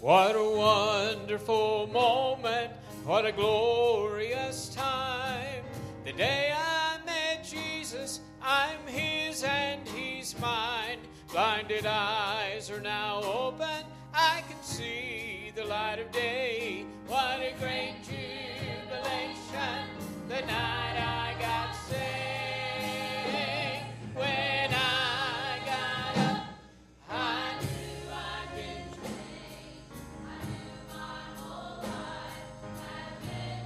What a wonderful moment, what a glorious time. The day I met Jesus, I'm His and He's mine. Blinded eyes are now open, I can see the light of day. What a great jubilation, the night I got saved. When I got up, I knew I'd been changed. I knew my whole life had been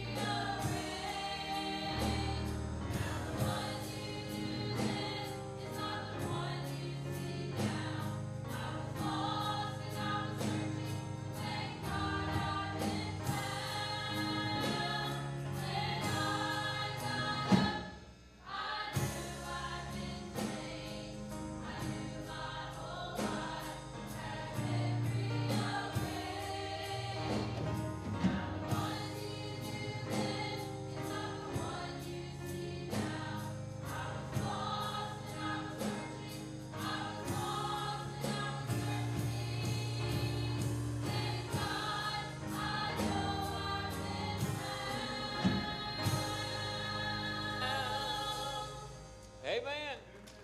rearranged. Now the one you knew then is not the one you see now. I was lost and I was searching, thank God I've been found. When I got up, I knew I'd been changed. I knew my whole life had been rearranged. Now the one you knew then is not the one you see now. I was lost and I was searching. I was lost and I was searching. Thank God I know I've been found. Amen.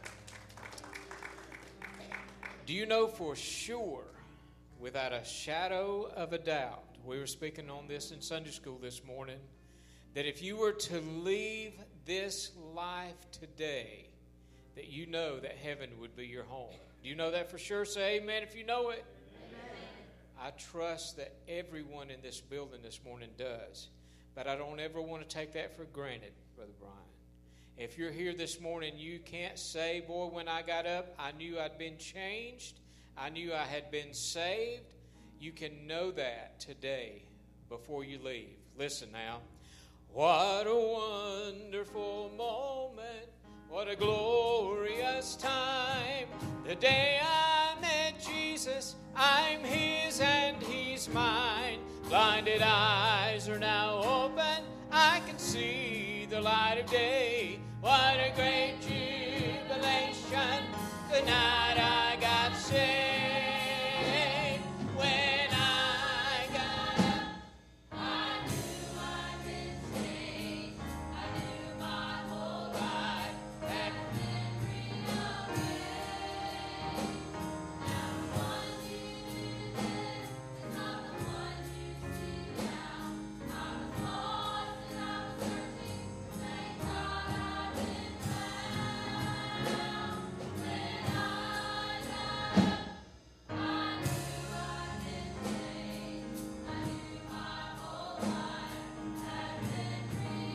Do you know for sure, without a shadow of a doubt, we were speaking on this in Sunday school this morning, that if you were to leave this life today, that you know that heaven would be your home? Do you know that for sure? Say amen if you know it. I trust that everyone in this building this morning does. But I don't ever want to take that for granted, Brother Brian. If you're here this morning, you can't say, boy, when I got up, I knew I'd been changed. I knew I had been saved. You can know that today before you leave. Listen now. What a wonderful moment. What a glorious time. The day I met Jesus, I'm His and He's mine. Blinded eyes are now open, I can see the light of day. What a great jubilation, the night I got saved. When I got up, I knew I'd been changed. I knew my whole life had been rearranged. Now the one you knew then is not the one you see now. I was lost and I was searching, thank God I've been found. When I got up, I knew I'd been changed. I knew my whole life had been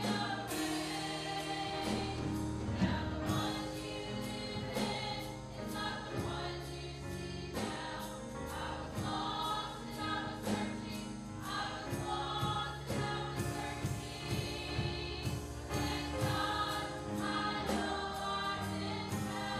rearranged. Now the one you knew then is not the one you see now. I was lost and I was searching. I was lost and I was searching. Thank God I know I've been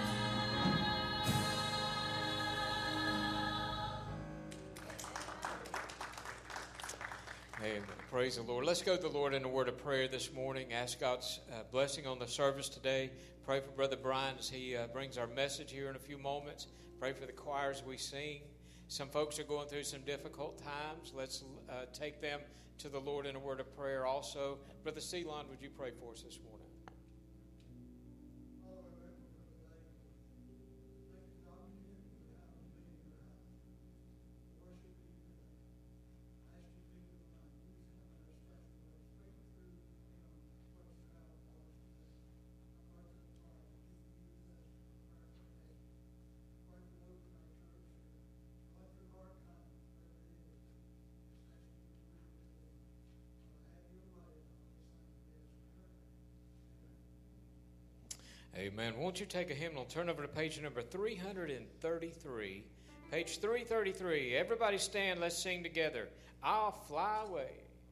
found. Amen. Praise the Lord. Let's go to the Lord in a word of prayer this morning. Ask God's blessing on the service today. Pray for Brother Brian as he brings our message here in a few moments. Pray for the choirs we sing. Some folks are going through some difficult times. Let's take them to the Lord in a word of prayer also. Brother Ceylon, would you pray for us this morning? Amen. Won't you take a hymnal, turn over to page number 333. Page 333. Everybody stand, let's sing together. I'll fly away.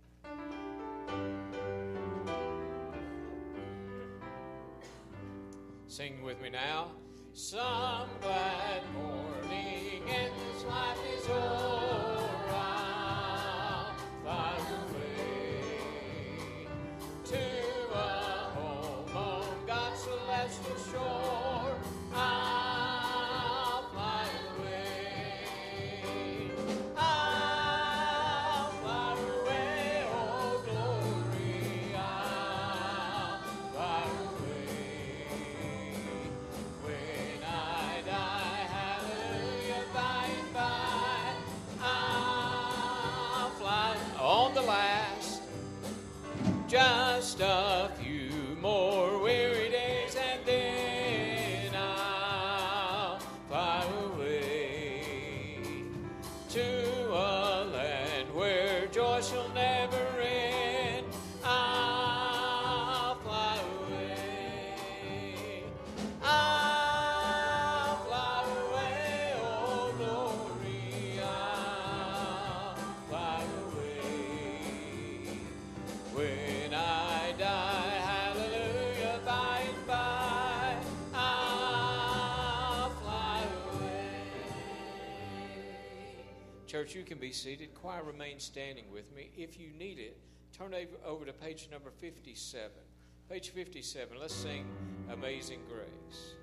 Sing with me now. Some glad morning and this life is o'er. I'll fly away to a home on God's celestial shore. I'll fly away. I'll few more weary days and then I'll fly away to a land where joy shall never end. I'll fly away. I'll fly away, oh glory. I'll fly away. When I die, hallelujah, by and by, I'll fly away. Church, you can be seated. Choir, remain standing with me. If you need it, turn over to page number 57. Page 57. Let's sing Amazing Grace.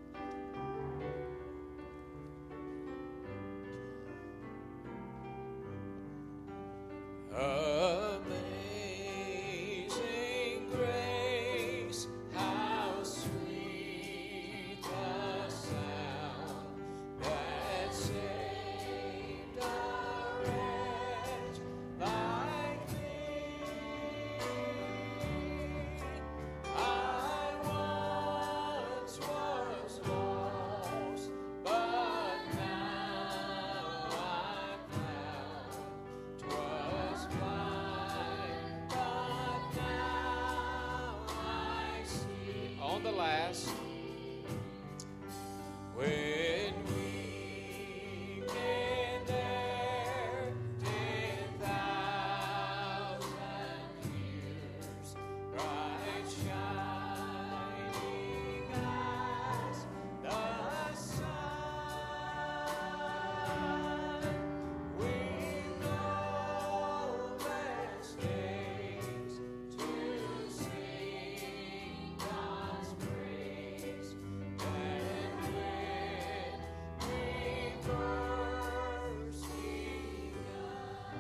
Amazing grace, how sweet the sound that saved a wretch like me. I once was lost, but now I'm found. 'Twas blind, but now I see. On the last, when we've been there 10,000 years, bright shining as the sun, we've no less days to sing God's praise than when we first begun.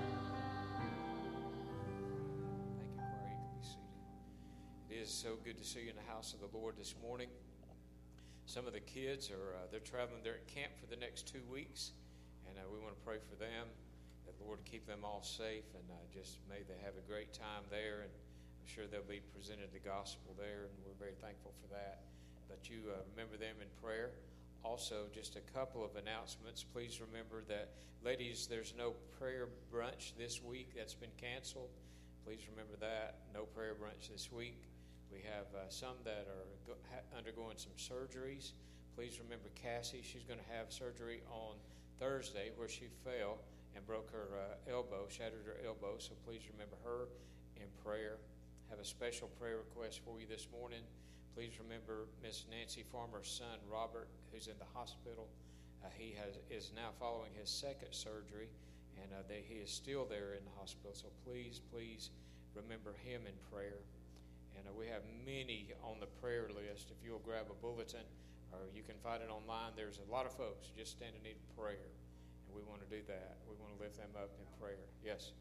Thank you, choir. You can be seated. It is so good to see you in the house of the Lord this morning. Some of the kids are they're traveling. They're at camp for the next 2 weeks, and we want to pray for them. That the Lord keep them all safe, and just may they have a great time there. And I'm sure they'll be presented the gospel there, and we're very thankful for that. But you remember them in prayer. Also, just a couple of announcements. Please remember that, ladies, there's no prayer brunch this week. That's been canceled. Please remember that. No prayer brunch this week. We have some that are undergoing some surgeries. Please remember Cassie. She's going to have surgery on Thursday where she fell and broke her elbow, shattered her elbow. So please remember her in prayer. Have a special prayer request for you this morning. Please remember Miss Nancy Farmer's son, Robert, who's in the hospital. He is now following his second surgery, and he is still there in the hospital. So please remember him in prayer. And we have many on the prayer list. If you'll grab a bulletin, or you can find it online, there's a lot of folks who just stand in need of prayer. And we want to do that. We want to lift them up in prayer. Yes?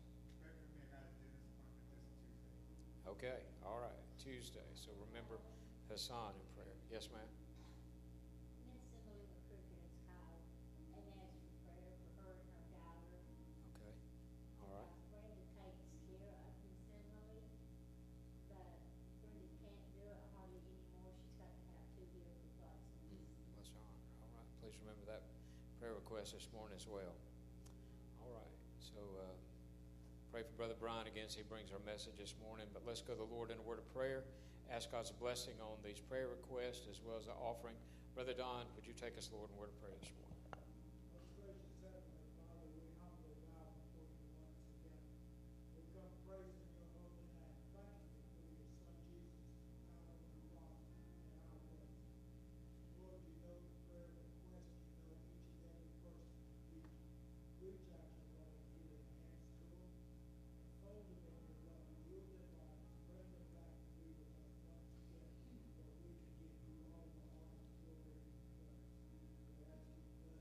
Okay, all right, Tuesday. So remember Hassan in prayer. Yes, ma'am? Miss Emily McCricket has called and asked for prayer for her and her daughter. Okay, all right. Brenda takes care of Miss Emily, but Brenda can't do it hardly anymore. She's got to have 2 years replacements. Bless your heart. All right, please remember that prayer request this morning as well. All right, so pray for Brother Brian again as he brings our message this morning. But let's go to the Lord in a word of prayer. Ask God's blessing on these prayer requests as well as the offering. Brother Don, would you take us, Lord, in a word of prayer this morning? Most gracious Heavenly Father, we humbly bow before you once again. We come praising your holy name, thanking you for your Son Jesus, power of the cross and our place. Lord, you know the prayer request, you know each and every person. Reach out your loving healing hands to them, fold them in your love, heal their bodies, bring them back to be with us once again, so we can give you all the honor, glory, and praise. We ask you to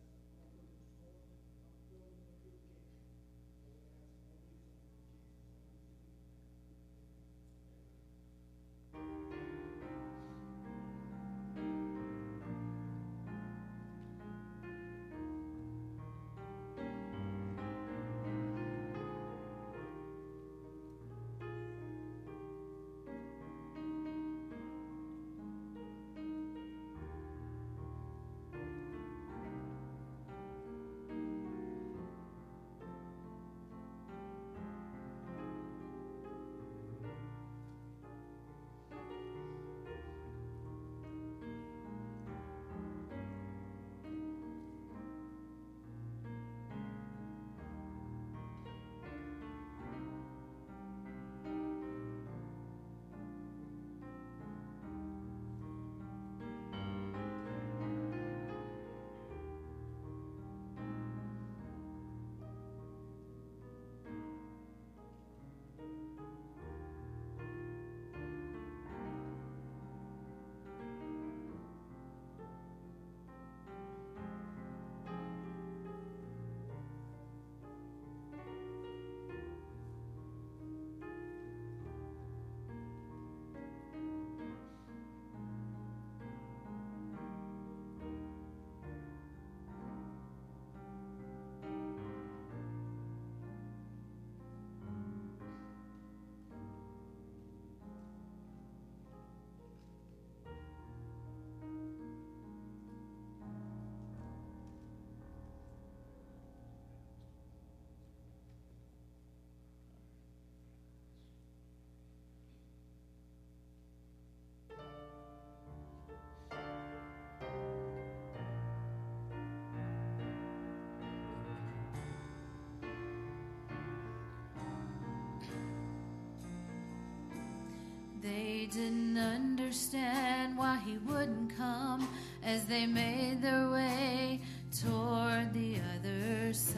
They didn't understand why he wouldn't come as they made their way toward the other side.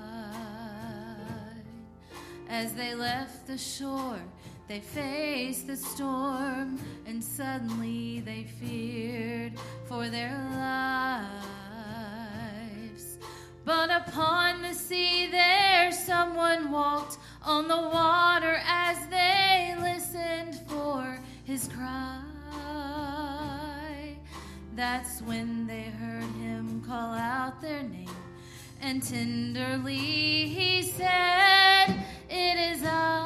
As they left the shore, they faced the storm, and suddenly they feared for their lives. But upon the sea there someone walked on the water as they listened for his cry. That's when they heard him call out their name, and tenderly he said, "It is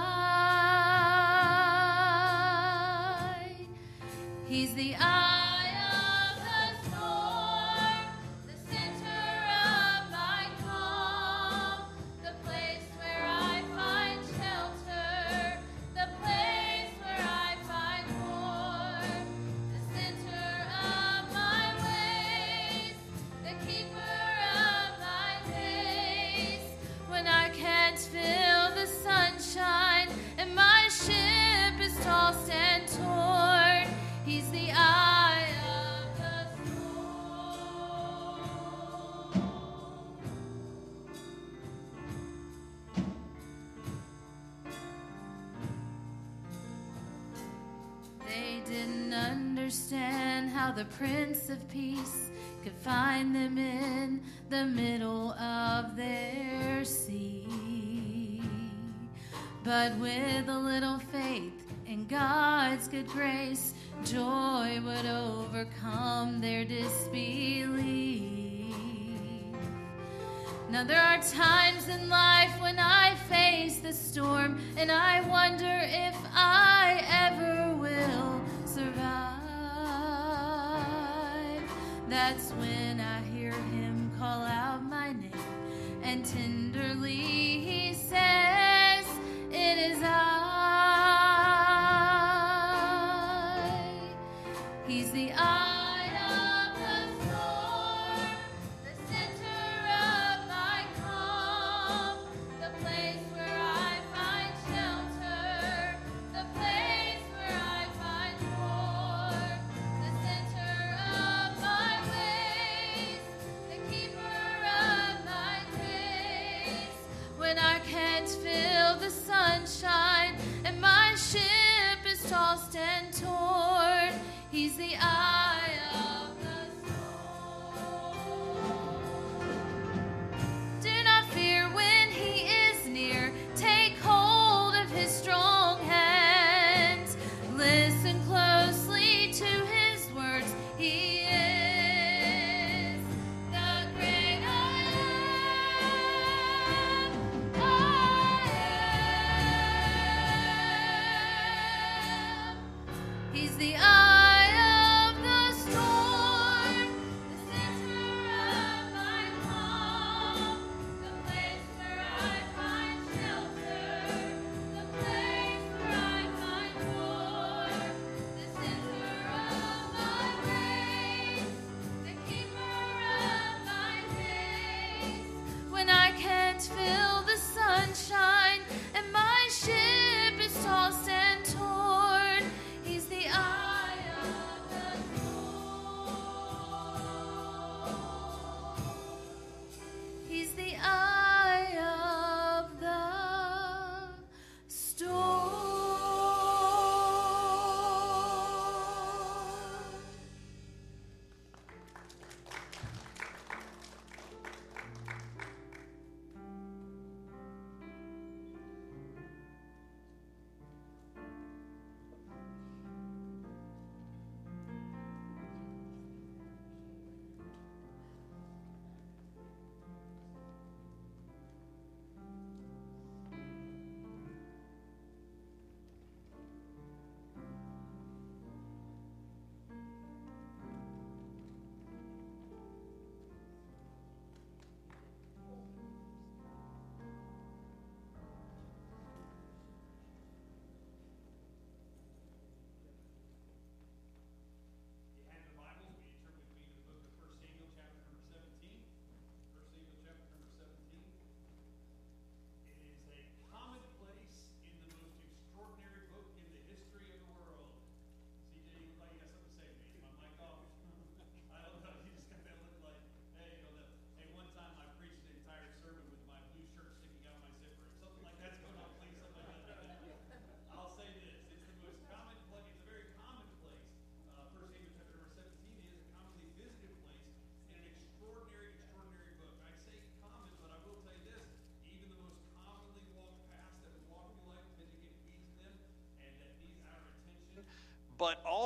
I." He's the eye of the storm, the center of my calm, the place where I find shelter, the place where I find warmth, the center of my ways, the keeper of my days. When I can't feel the sunshine and my ship is tossed and torn, he's the eye of the storm. They didn't understand how the Prince of Peace could find them in the middle of their sea. But with a little faith in God's good grace, joy would overcome their disbelief. Now there are times in life when I face the storm and I wonder if I ever will survive. That's when I hear him call out my name, and tenderly he says, "It is I." He's the eye of the storm, the center of my calm, the place where I find shelter, the place where I find warmth, the center of my ways, the keeper of my days. When I can't feel the sunshine and my ship is tossed and torn, he's the eye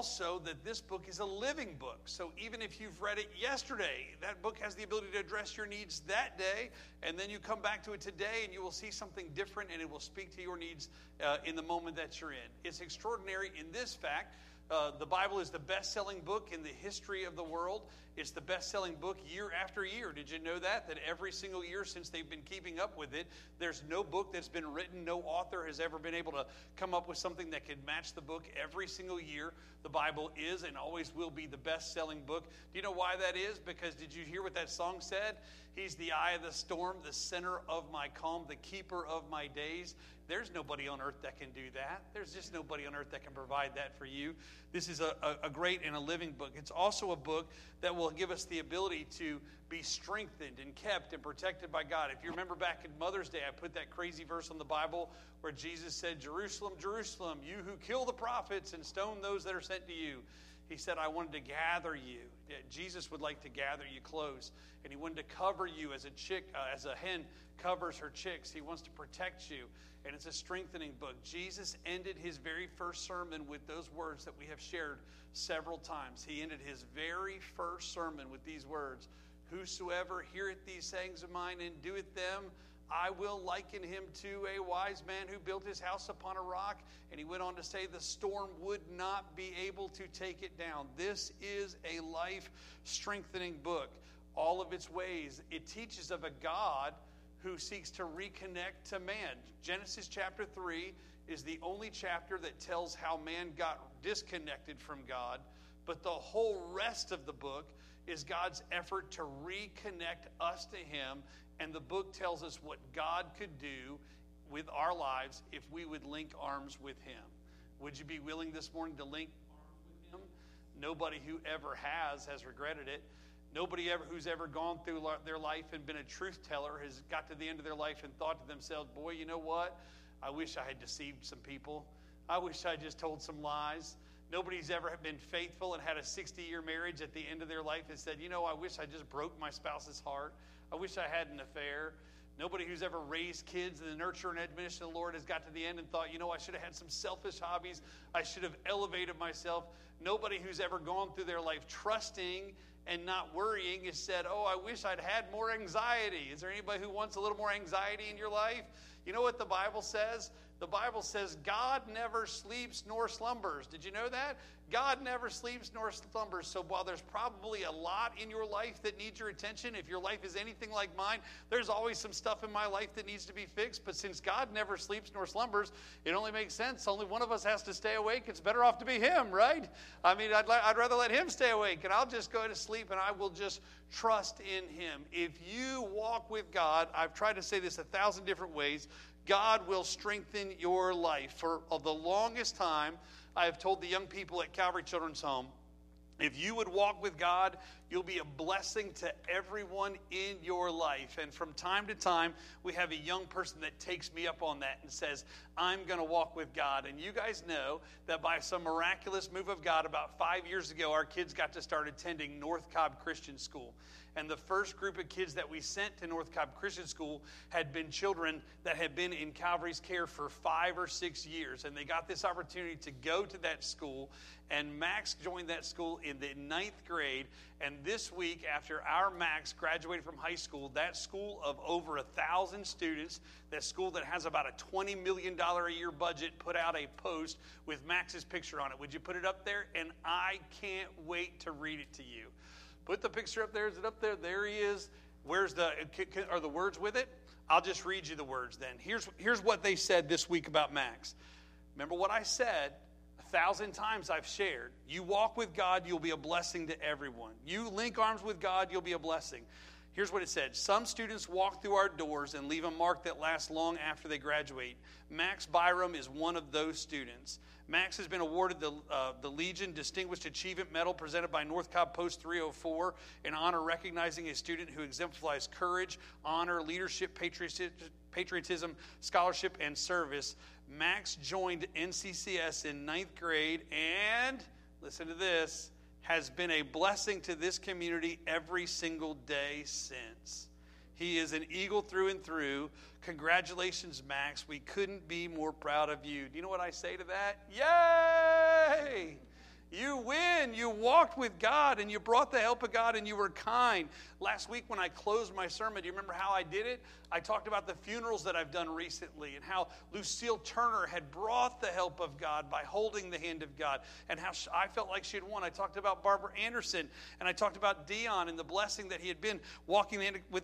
also that this book is a living book. So even if you've read it yesterday, that book has the ability to address your needs that day, and then you come back to it today and you will see something different, and it will speak to your needs in the moment that you're in. It's extraordinary in this fact. The Bible is the best-selling book in the history of the world. It's the best-selling book year after year. Did you know that? That every single year since they've been keeping up with it, there's no book that's been written, no author has ever been able to come up with something that could match the book. Every single year, the Bible is and always will be the best-selling book. Do you know why that is? Because did you hear what that song said? He's the eye of the storm, the center of my calm, the keeper of my days. There's nobody on earth that can do that. There's just nobody on earth that can provide that for you. This is a great and a living book. It's also a book that will give us the ability to be strengthened and kept and protected by God. If you remember back in Mother's Day, I put that crazy verse on the Bible where Jesus said, Jerusalem, Jerusalem, you who kill the prophets and stone those that are sent to you. He said, I wanted to gather you. Jesus would like to gather you close. And he wanted to cover you as a hen covers her chicks. He wants to protect you. And it's a strengthening book. Jesus ended his very first sermon with those words that we have shared several times. He ended his very first sermon with these words, whosoever heareth these sayings of mine and doeth them, I will liken him to a wise man who built his house upon a rock. And he went on to say the storm would not be able to take it down. This is a life-strengthening book. All of its ways, it teaches of a God who seeks to reconnect to man. Genesis chapter 3 is the only chapter that tells how man got disconnected from God. But the whole rest of the book is God's effort to reconnect us to him. And the book tells us what God could do with our lives if we would link arms with him. Would you be willing this morning to link arms with him? Nobody who ever has regretted it. Nobody who's ever gone through their life and been a truth teller has got to the end of their life and thought to themselves, boy, you know what? I wish I had deceived some people. I wish I just told some lies. Nobody's ever been faithful and had a 60-year marriage at the end of their life and said, you know, I wish I just broke my spouse's heart. I wish I had an affair. Nobody who's ever raised kids in the nurture and admonition of the Lord has got to the end and thought, you know, I should have had some selfish hobbies. I should have elevated myself. Nobody who's ever gone through their life trusting and not worrying has said, oh, I wish I'd had more anxiety. Is there anybody who wants a little more anxiety in your life? You know what the Bible says? The Bible says God never sleeps nor slumbers. Did you know that? God never sleeps nor slumbers. So while there's probably a lot in your life that needs your attention, if your life is anything like mine, there's always some stuff in my life that needs to be fixed. But since God never sleeps nor slumbers, it only makes sense. Only one of us has to stay awake. It's better off to be him, right? I mean, I'd rather let him stay awake, and I'll just go to sleep, and I will just trust in him. If you walk with God, I've tried to say this 1,000 different ways, God will strengthen your life. For the longest time, I have told the young people at Calvary Children's Home, if you would walk with God, you'll be a blessing to everyone in your life. And from time to time, we have a young person that takes me up on that and says, I'm going to walk with God. And you guys know that by some miraculous move of God, about 5 years ago, our kids got to start attending North Cobb Christian School. And the first group of kids that we sent to North Cobb Christian School had been children that had been in Calvary's care for 5 or 6 years. And they got this opportunity to go to that school. And Max joined that school in the 9th grade. And this week, after our Max graduated from high school, that school of over 1,000 students, that school that has about a $20 million a year budget, put out a post with Max's picture on it. Would you put it up there? And I can't wait to read it to you. Put the picture up there. Is it up there? There he is. Are the words with it? I'll just read you the words then. Here's what they said this week about Max. Remember what I said 1,000 times I've shared. You walk with God, you'll be a blessing to everyone. You link arms with God, you'll be a blessing. Here's what it said. Some students walk through our doors and leave a mark that lasts long after they graduate. Max Byram is one of those students. Max has been awarded the Legion Distinguished Achievement Medal presented by North Cobb Post 304 in honor recognizing a student who exemplifies courage, honor, leadership, patriotism, scholarship, and service. Max joined NCCS in 9th grade and, listen to this, has been a blessing to this community every single day since. He is an Eagle through and through. Congratulations, Max. We couldn't be more proud of you. Do you know what I say to that? Yay! You win. You walked with God and you brought the help of God and you were kind. Last week when I closed my sermon, do you remember how I did it? I talked about the funerals that I've done recently and how Lucille Turner had brought the help of God by holding the hand of God and how I felt like she had won. I talked about Barbara Anderson and I talked about Dion and the blessing that he had been walking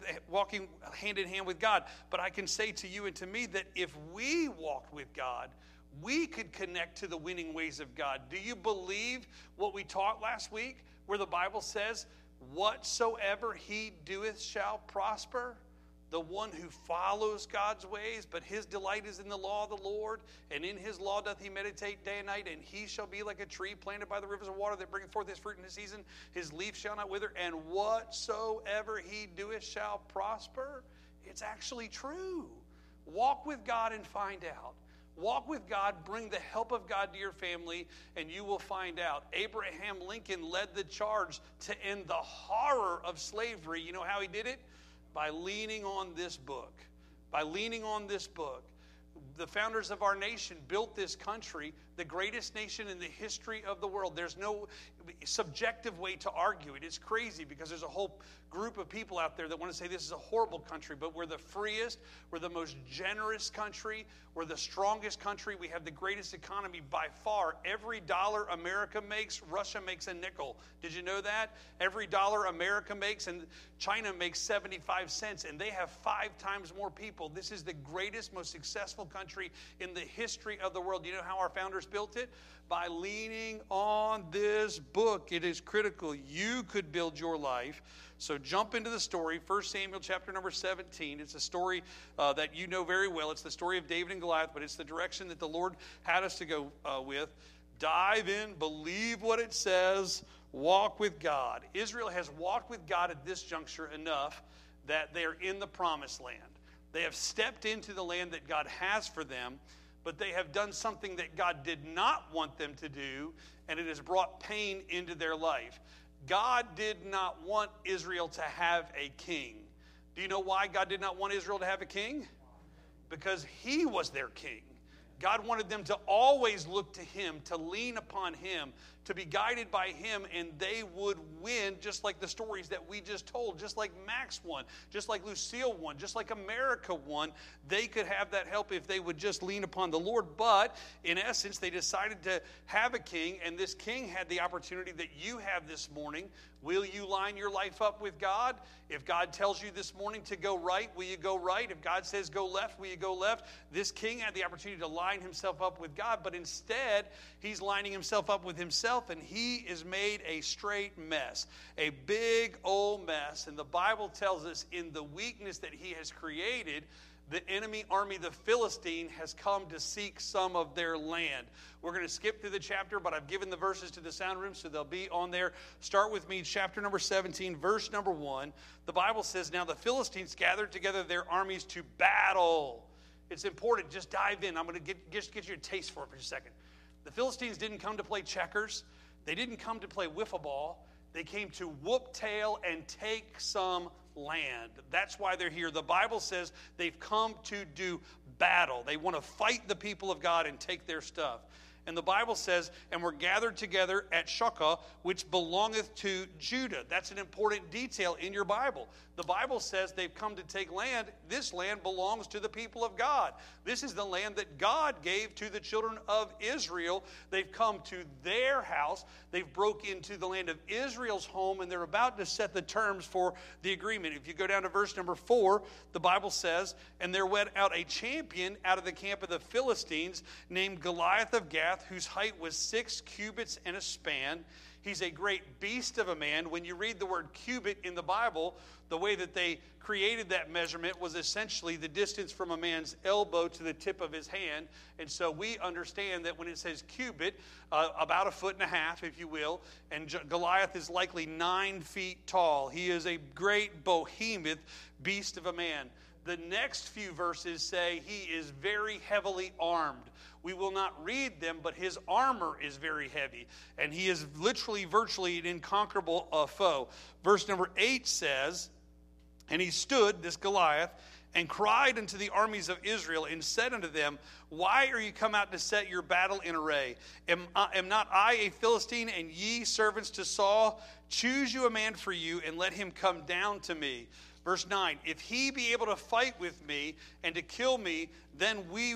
hand in hand with God. But I can say to you and to me that if we walked with God, we could connect to the winning ways of God. Do you believe what we taught last week where the Bible says, whatsoever he doeth shall prosper? The one who follows God's ways, but his delight is in the law of the Lord, and in his law doth he meditate day and night, and he shall be like a tree planted by the rivers of water that bringeth forth his fruit in his season. His leaf shall not wither, and whatsoever he doeth shall prosper. It's actually true. Walk with God and find out. Walk with God, bring the help of God to your family, and you will find out. Abraham Lincoln led the charge to end the horror of slavery. You know how he did it? By leaning on this book. By leaning on this book. The founders of our nation built this country, the greatest nation in the history of the world. There's no subjective way to argue it. It's crazy because there's a whole group of people out there that want to say this is a horrible country, but we're the freest, we're the most generous country, we're the strongest country, we have the greatest economy by far. Every dollar America makes, Russia makes a nickel. Did you know that? Every dollar America makes, and China makes 75 cents, and they have 5 times more people. This is the greatest, most successful country in the history of the world. Do you know how our founders built it? By leaning on this book. It is critical. You could build your life. So jump into the story, 1 Samuel chapter number 17. It's a story that you know very well. It's the story of David and Goliath, but it's the direction that the Lord had us to go with. Dive in, believe what it says, walk with God. Israel has walked with God at this juncture enough that they're in the promised land. They have stepped into the land that God has for them, but they have done something that God did not want them to do, and it has brought pain into their life. God did not want Israel to have a king. Do you know why God did not want Israel to have a king? Because he was their king. God wanted them to always look to him, to lean upon him, to be guided by him, and they would win, just like the stories that we just told, just like Max won, just like Lucille won, just like America won. They could have that help if they would just lean upon the Lord. But in essence, they decided to have a king, and this king had the opportunity that you have this morning. Will you line your life up with God? If God tells you this morning to go right, will you go right? If God says go left, will you go left? This king had the opportunity to line himself up with God, but instead, he's lining himself up with himself, and he is made a straight mess, a big old mess. And the Bible tells us in the weakness that he has created, the enemy army, the Philistine, has come to seek some of their land. We're going to skip through the chapter, but I've given the verses to the sound room, so they'll be on there. Start with me, chapter number 17, verse number 1. The Bible says, now the Philistines gathered together their armies to battle. It's important. Just dive in. I'm going to get you a taste for it for a second. The Philistines didn't come to play checkers. They didn't come to play wiffle ball. They came to whoop tail and take some land. That's why they're here. The Bible says they've come to do battle. They want to fight the people of God and take their stuff. And the Bible says, and we're gathered together at Shochoh, which belongeth to Judah. That's an important detail in your Bible. The Bible says they've come to take land. This land belongs to the people of God. This is the land that God gave to the children of Israel. They've come to their house. They've broke into the land of Israel's home, and they're about to set the terms for the agreement. If you go down to verse number 4, the Bible says, and there went out a champion out of the camp of the Philistines named Goliath of Gath, whose height was 6 cubits and a span. He's a great beast of a man. When you read the word cubit in the Bible, the way that they created that measurement was essentially the distance from a man's elbow to the tip of his hand. And so we understand that when it says cubit, about 1.5 feet, if you will, and Goliath is likely 9 feet tall. He is a great behemoth beast of a man. The next few verses say he is very heavily armed. We will not read them, but his armor is very heavy. And he is literally, virtually an inconquerable foe. Verse number 8 says, and he stood, this Goliath, and cried unto the armies of Israel, and said unto them, Why are ye come out to set your battle in array? Am not I a Philistine, and ye servants to Saul? Choose you a man for you, and let him come down to me. Verse 9, if he be able to fight with me and to kill me, then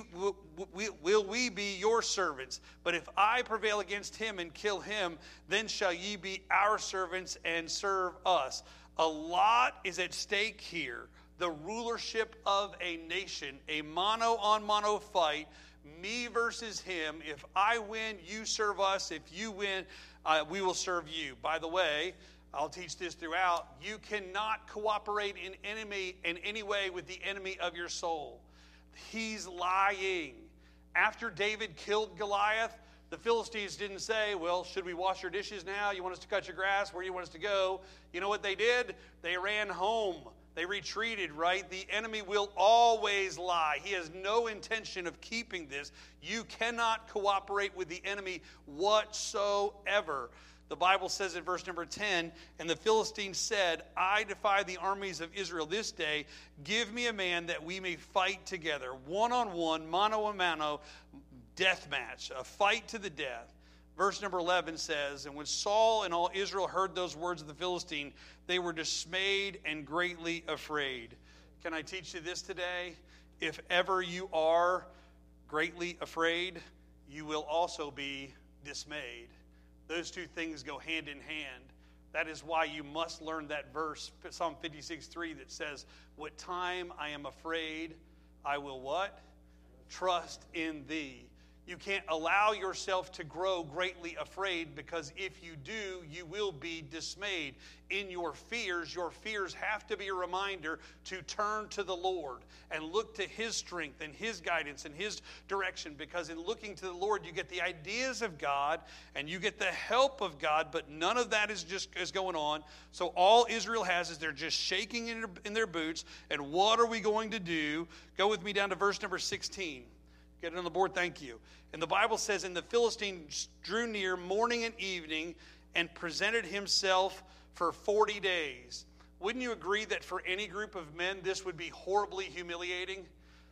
will we be your servants. But if I prevail against him and kill him, then shall ye be our servants and serve us. A lot is at stake here. The rulership of a nation, a mano-on-mano fight, me versus him. If I win, you serve us. If you win, we will serve you. By the way, I'll teach this throughout. You cannot cooperate in any way with the enemy of your soul. He's lying. After David killed Goliath, the Philistines didn't say, well, should we wash your dishes now? You want us to cut your grass? Where do you want us to go? You know what they did? They ran home. They retreated, right? The enemy will always lie. He has no intention of keeping this. You cannot cooperate with the enemy whatsoever. The Bible says in verse number 10, and the Philistines said, I defy the armies of Israel this day. Give me a man that we may fight together. One-on-one, mano-a-mano, death match, a fight to the death. Verse number 11 says, and when Saul and all Israel heard those words of the Philistine, they were dismayed and greatly afraid. Can I teach you this today? If ever you are greatly afraid, you will also be dismayed. Those two things go hand in hand. That is why you must learn that verse, Psalm 56:3, that says, what time I am afraid, I will what? Trust in thee. You can't allow yourself to grow greatly afraid, because if you do, you will be dismayed. In your fears have to be a reminder to turn to the Lord and look to His strength and His guidance and His direction, because in looking to the Lord, you get the ideas of God and you get the help of God, but none of that is going on. So all Israel has is they're just shaking in their boots. And what are we going to do? Go with me down to verse number 16. Get it on the board, thank you. And the Bible says, and the Philistine drew near morning and evening and presented himself for 40 days. Wouldn't you agree that for any group of men, this would be horribly humiliating?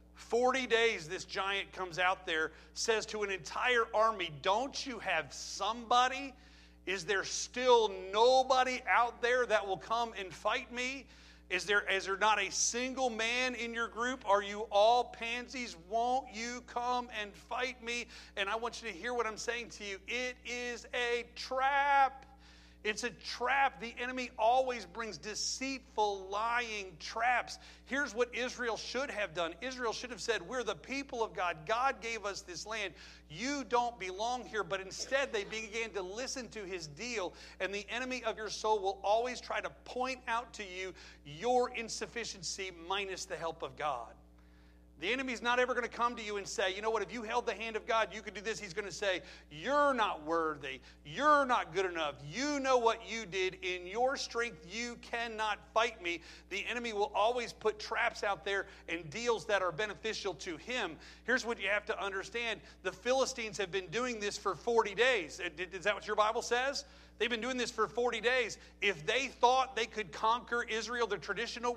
40 days this giant comes out there, says to an entire army, don't you have somebody? Is there still nobody out there that will come and fight me? Is there not a single man in your group? Are you all pansies? Won't you come and fight me? And I want you to hear what I'm saying to you. It is a trap. It's a trap. The enemy always brings deceitful, lying traps. Here's what Israel should have done. Israel should have said, we're the people of God. God gave us this land. You don't belong here. But instead, they began to listen to his deal. And the enemy of your soul will always try to point out to you your insufficiency minus the help of God. The enemy's not ever going to come to you and say, you know what, if you held the hand of God, you could do this. He's going to say, you're not worthy. You're not good enough. You know what you did. In your strength, you cannot fight me. The enemy will always put traps out there and deals that are beneficial to him. Here's what you have to understand. The Philistines have been doing this for 40 days. Is that what your Bible says? They've been doing this for 40 days. If they thought they could conquer Israel the traditional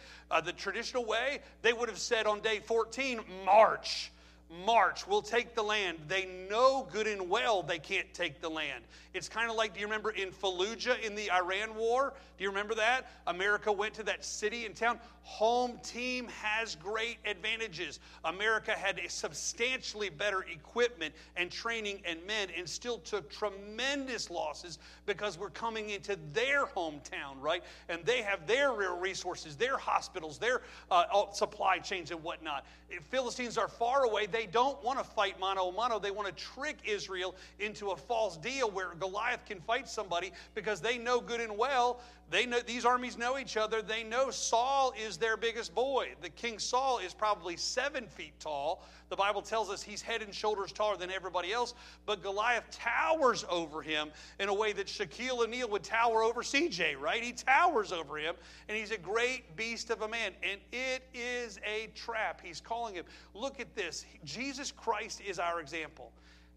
way, they would have said on day 14, march. March, we'll take the land. They know good and well they can't take the land. It's kind of like, do you remember in Fallujah in the Iran war? Do you remember that? America went to that city and town. Home team has great advantages. America had a substantially better equipment and training and men, and still took tremendous losses because we're coming into their hometown, right? And they have their real resources, their hospitals, their supply chains and whatnot. If Philistines are far away, they don't want to fight mano a mano. They want to trick Israel into a false deal where Goliath can fight somebody, because they know good and well, they know these armies know each other. They know Saul is their biggest boy. The King Saul is probably 7 feet tall. The Bible tells us he's head and shoulders taller than everybody else, but Goliath towers over him in a way that Shaquille O'Neal would tower over CJ, right? He towers over him, and he's a great beast of a man, and it is a trap. He's calling him. Look at this. Jesus Christ is our example.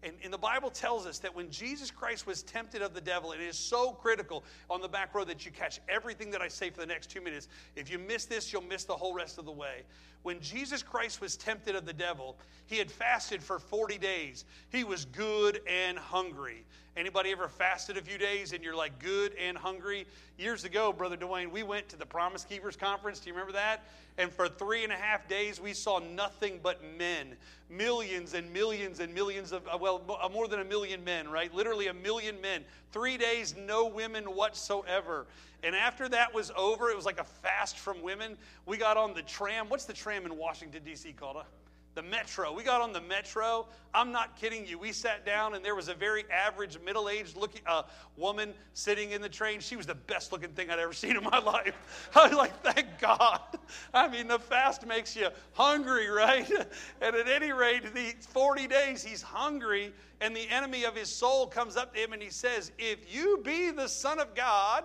And the Bible tells us that when Jesus Christ was tempted of the devil, it is so critical on the back row that you catch everything that I say for the next 2 minutes. If you miss this, you'll miss the whole rest of the way. When Jesus Christ was tempted of the devil, he had fasted for 40 days. He was good and hungry. Anybody ever fasted a few days and you're like good and hungry? Years ago, Brother Dwayne, we went to the Promise Keepers Conference. Do you remember that? And for 3.5 days, we saw nothing but men. Millions and millions and millions of, more than 1 million men, right? Literally 1 million men. 3 days, no women whatsoever. And after that was over, it was like a fast from women. We got on the tram. What's the tram in Washington, D.C. called? The Metro. We got on the Metro. I'm not kidding you. We sat down, and there was a very average, middle-aged looking woman sitting in the train. She was the best-looking thing I'd ever seen in my life. I was like, thank God. I mean, the fast makes you hungry, right? And at any rate, the 40 days, he's hungry, and the enemy of his soul comes up to him, and he says, if you be the Son of God,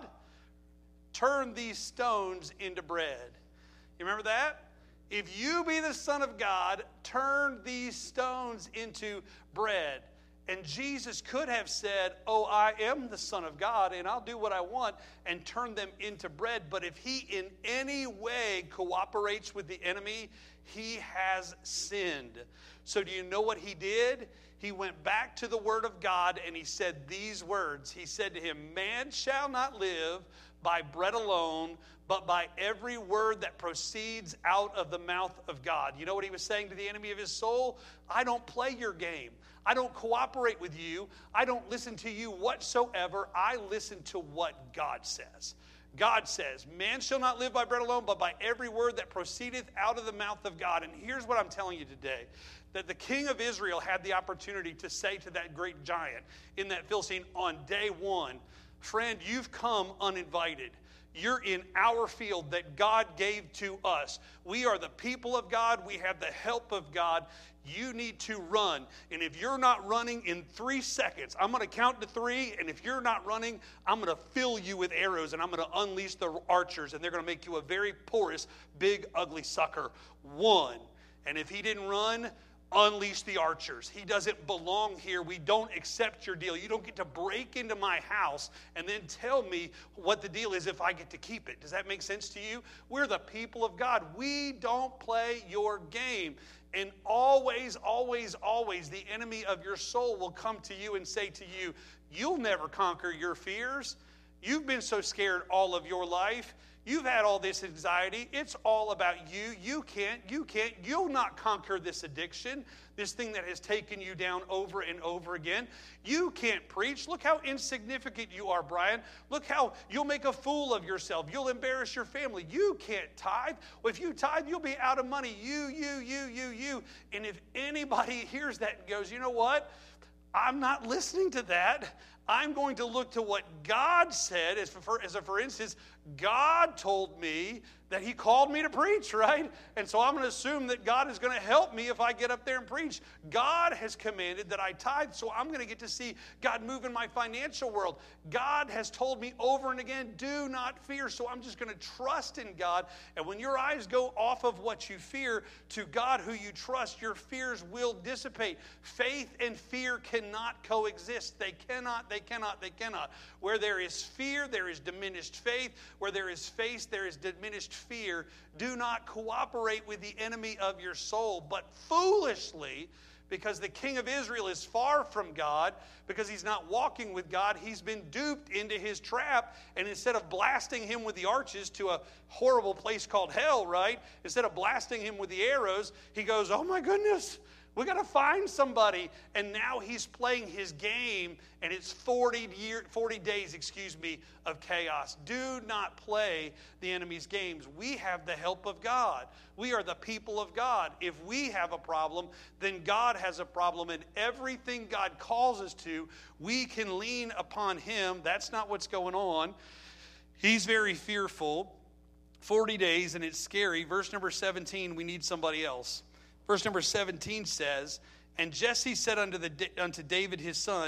turn these stones into bread. You remember that? If you be the Son of God, turn these stones into bread. And Jesus could have said, oh, I am the Son of God, and I'll do what I want, and turn them into bread. But if he in any way cooperates with the enemy, he has sinned. So do you know what he did? He went back to the Word of God, and he said these words. He said to him, man shall not live by bread alone, but by every word that proceeds out of the mouth of God. You know what he was saying to the enemy of his soul? I don't play your game. I don't cooperate with you. I don't listen to you whatsoever. I listen to what God says. God says, man shall not live by bread alone, but by every word that proceedeth out of the mouth of God. And here's what I'm telling you today. That the king of Israel had the opportunity to say to that great giant in that Philistine on day one, friend, you've come uninvited. You're in our field that God gave to us. We are the people of God. We have the help of God. You need to run. And if you're not running in 3 seconds, I'm going to count to 3. And if you're not running, I'm going to fill you with arrows. And I'm going to unleash the archers. And they're going to make you a very porous, big, ugly sucker. 1. And if he didn't run, unleash the archers. He doesn't belong here. We don't accept your deal. You don't get to break into my house and then tell me what the deal is if I get to keep it. Does that make sense to you? We're the people of God. We don't play your game. And always, always, always, the enemy of your soul will come to you and say to you, you'll never conquer your fears. You've been so scared all of your life. You've had all this anxiety. It's all about you. You'll not conquer this addiction, this thing that has taken you down over and over again. You can't preach. Look how insignificant you are, Brian. Look how you'll make a fool of yourself. You'll embarrass your family. You can't tithe. Well, if you tithe, you'll be out of money. You. And if anybody hears that and goes, you know what? I'm not listening to that. I'm going to look to what God said. For instance, God told me that he called me to preach, right? And so I'm going to assume that God is going to help me if I get up there and preach. God has commanded that I tithe, so I'm going to get to see God move in my financial world. God has told me over and again, do not fear, so I'm just going to trust in God. And when your eyes go off of what you fear to God who you trust, your fears will dissipate. Faith and fear cannot coexist. They cannot. Where there is fear, there is diminished faith. Where there is faith, there is diminished fear. Do not cooperate with the enemy of your soul, but foolishly, because the king of Israel is far from God, because he's not walking with God, he's been duped into his trap, and instead of blasting him with the arches to a horrible place called hell, right? Instead of blasting him with the arrows, he goes, oh my goodness, we got to find somebody. And now he's playing his game, and it's 40 days of chaos. Do not play the enemy's games. We have the help of God. We are the people of God. If we have a problem, then God has a problem. And everything God calls us to, we can lean upon him. That's not what's going on. He's very fearful. 40 days, and it's scary. Verse number 17, we need somebody else. Verse number 17 says, and Jesse said unto David his son,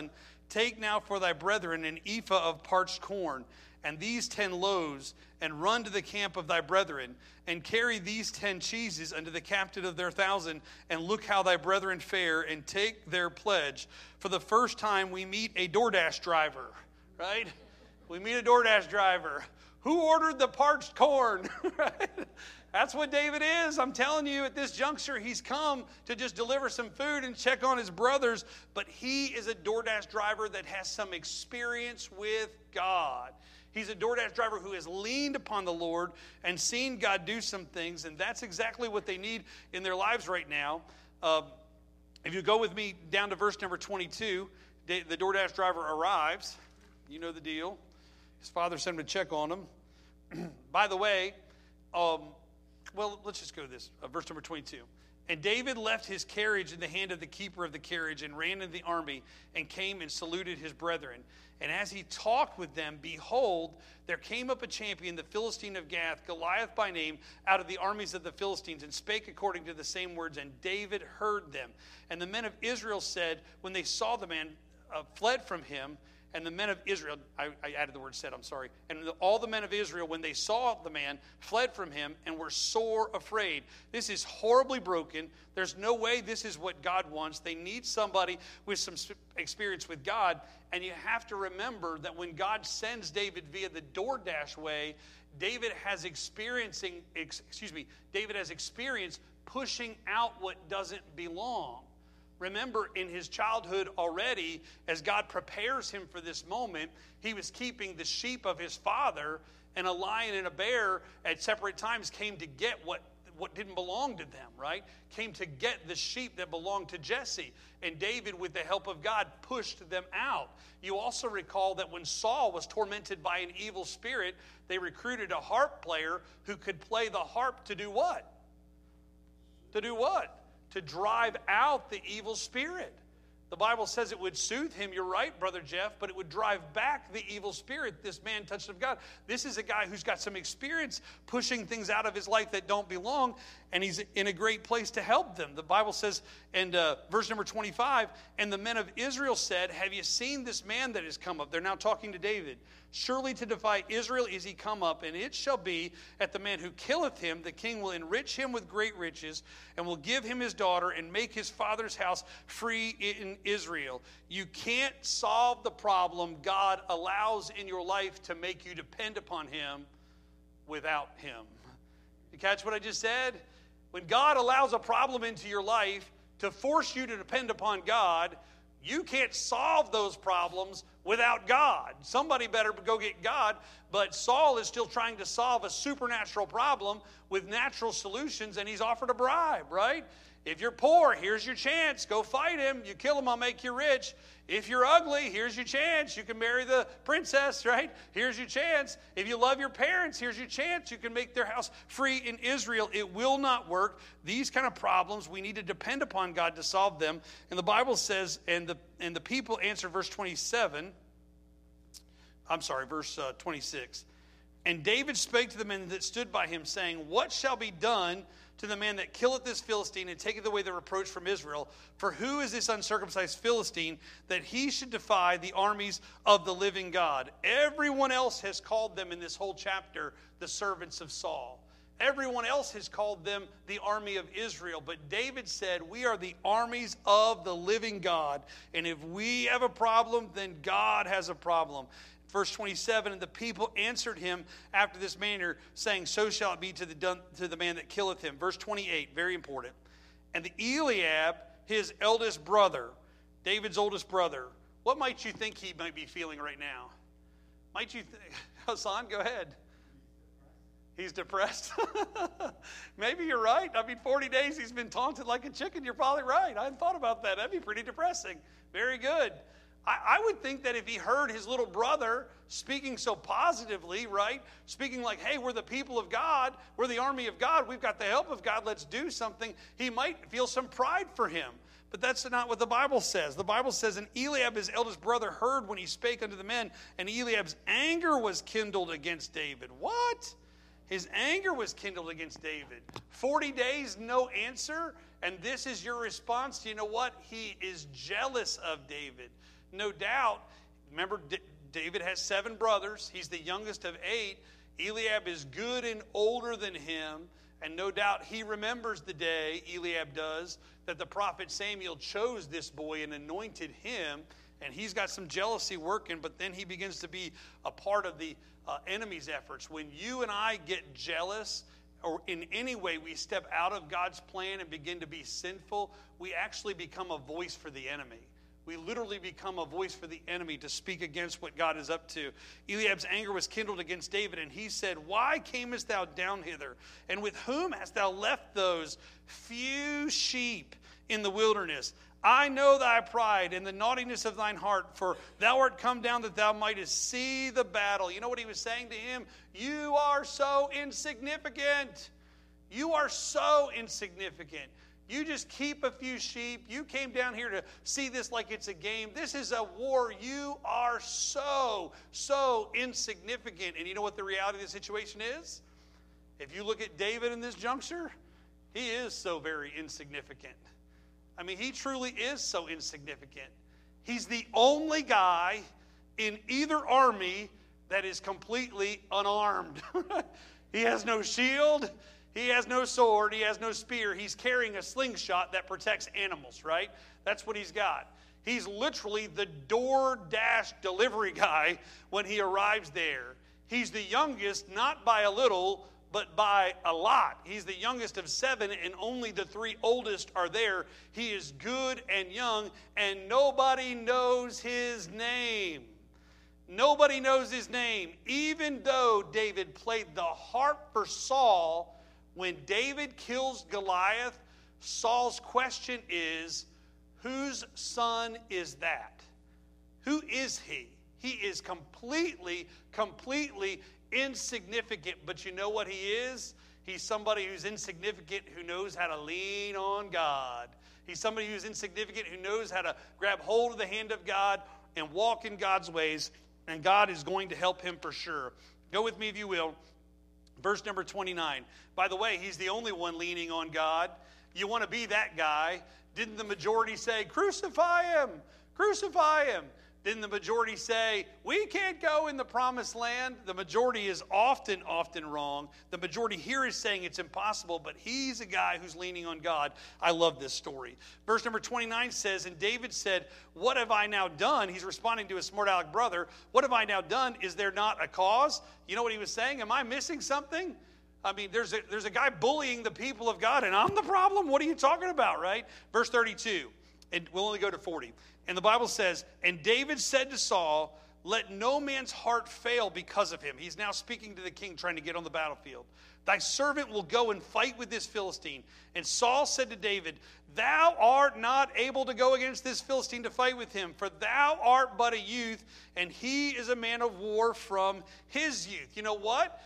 Take now for thy brethren an ephah of parched corn, and these 10 loaves, and run to the camp of thy brethren, and carry these 10 cheeses unto the captain of their 1,000, and look how thy brethren fare, and take their pledge. For the first time we meet a DoorDash driver, right? We meet a DoorDash driver. Who ordered the parched corn? Right? That's what David is. I'm telling you, at this juncture, he's come to just deliver some food and check on his brothers. But he is a DoorDash driver that has some experience with God. He's a DoorDash driver who has leaned upon the Lord and seen God do some things. And that's exactly what they need in their lives right now. If you go with me down to verse number 22, the DoorDash driver arrives. You know the deal. His father sent him to check on him. By the way, well, let's just go to this. Verse number 22. And David left his carriage in the hand of the keeper of the carriage and ran into the army and came and saluted his brethren. And as he talked with them, behold, there came up a champion, the Philistine of Gath, Goliath by name, out of the armies of the Philistines, and spake according to the same words. And David heard them. And the men of Israel said, when they saw the man, fled from him. And the men of Israel, I added the word said, I'm sorry. And all the men of Israel, when they saw the man, fled from him and were sore afraid. This is horribly broken. There's no way this is what God wants. They need somebody with some experience with God. And you have to remember that when God sends David via the DoorDash way, David has experience pushing out what doesn't belong. Remember, in his childhood already, as God prepares him for this moment, he was keeping the sheep of his father, and a lion and a bear at separate times came to get what didn't belong to them, right? Came to get the sheep that belonged to Jesse. And David, with the help of God, pushed them out. You also recall that when Saul was tormented by an evil spirit, they recruited a harp player who could play the harp to do what? To do what? To drive out the evil spirit. The Bible says it would soothe him, you're right, Brother Jeff, but it would drive back the evil spirit, this man touched of God. This is a guy who's got some experience pushing things out of his life that don't belong, and he's in a great place to help them. The Bible says in verse number 25, and the men of Israel said, have you seen this man that has come up? They're now talking to David. Surely to defy Israel is he come up, and it shall be at the man who killeth him, the king will enrich him with great riches, and will give him his daughter, and make his father's house free in Israel. You can't solve the problem God allows in your life to make you depend upon him without him. You catch what I just said? When God allows a problem into your life to force you to depend upon God, you can't solve those problems without God. Somebody better go get God, but Saul is still trying to solve a supernatural problem with natural solutions, and he's offered a bribe, right? If you're poor, here's your chance. Go fight him. You kill him, I'll make you rich. If you're ugly, here's your chance. You can marry the princess, right? Here's your chance. If you love your parents, here's your chance. You can make their house free in Israel. It will not work. These kind of problems, we need to depend upon God to solve them. And the Bible says, and the people answered, verse 26. And David spake to the men that stood by him, saying, what shall be done to the man that killeth this Philistine and taketh away the reproach from Israel? For who is this uncircumcised Philistine that he should defy the armies of the living God? Everyone else has called them in this whole chapter the servants of Saul. Everyone else has called them the army of Israel. But David said, we are the armies of the living God. And if we have a problem, then God has a problem. Verse 27, and the people answered him after this manner, saying, so shall it be to the man that killeth him. Verse 28, very important. And the Eliab, his eldest brother, David's oldest brother, what might you think he might be feeling right now? Might you think, Hassan, go ahead. He's depressed. Maybe you're right. 40 days he's been taunted like a chicken. You're probably right. I hadn't thought about that. That'd be pretty depressing. Very good. I would think that if he heard his little brother speaking so positively, right? Speaking like, hey, we're the people of God. We're the army of God. We've got the help of God. Let's do something. He might feel some pride for him. But that's not what the Bible says. The Bible says, and Eliab, his eldest brother, heard when he spake unto the men, and Eliab's anger was kindled against David. What? His anger was kindled against David. 40 days, no answer, and this is your response. You know what? He is jealous of David. No doubt, remember, David has 7 brothers. He's the youngest of 8. Eliab is good and older than him. And no doubt he remembers the day, Eliab does, that the prophet Samuel chose this boy and anointed him. And he's got some jealousy working, but then he begins to be a part of the enemy's efforts. When you and I get jealous, or in any way we step out of God's plan and begin to be sinful, we actually become a voice for the enemy. We literally become a voice for the enemy to speak against what God is up to. Eliab's anger was kindled against David, and he said, "Why camest thou down hither? And with whom hast thou left those few sheep in the wilderness? I know thy pride and the naughtiness of thine heart, for thou art come down that thou mightest see the battle." You know what he was saying to him? You are so insignificant. You are so insignificant. You just keep a few sheep. You came down here to see this like it's a game. This is a war. You are so insignificant. And you know what the reality of the situation is? If you look at David in this juncture, he is so very insignificant. I mean, he truly is so insignificant. He's the only guy in either army that is completely unarmed. He has no shield. He has no sword. He has no spear. He's carrying a slingshot that protects animals, right? That's what he's got. He's literally the DoorDash delivery guy when he arrives there. He's the youngest, not by a little, but by a lot. He's the youngest of 7, and only the 3 oldest are there. He is good and young, and nobody knows his name. Nobody knows his name. Even though David played the harp for Saul, when David kills Goliath, Saul's question is, whose son is that? Who is he? He is completely insignificant. But you know what he is? He's somebody who's insignificant who knows how to lean on God. He's somebody who's insignificant who knows how to grab hold of the hand of God and walk in God's ways. And God is going to help him for sure. Go with me if you will. Verse number 29. By the way, he's the only one leaning on God. You want to be that guy. Didn't the majority say, crucify him, crucify him? Didn't the majority say, we can't go in the promised land? The majority is often wrong. The majority here is saying it's impossible, but he's a guy who's leaning on God. I love this story. Verse number 29 says, and David said, what have I now done? He's responding to his smart aleck brother. What have I now done? Is there not a cause? You know what he was saying? Am I missing something? I mean, there's a guy bullying the people of God, and I'm the problem? What are you talking about, right? Verse 32, and we'll only go to 40. And the Bible says, and David said to Saul, let no man's heart fail because of him. He's now speaking to the king, trying to get on the battlefield. Thy servant will go and fight with this Philistine. And Saul said to David, thou art not able to go against this Philistine to fight with him, for thou art but a youth, and he is a man of war from his youth. You know what?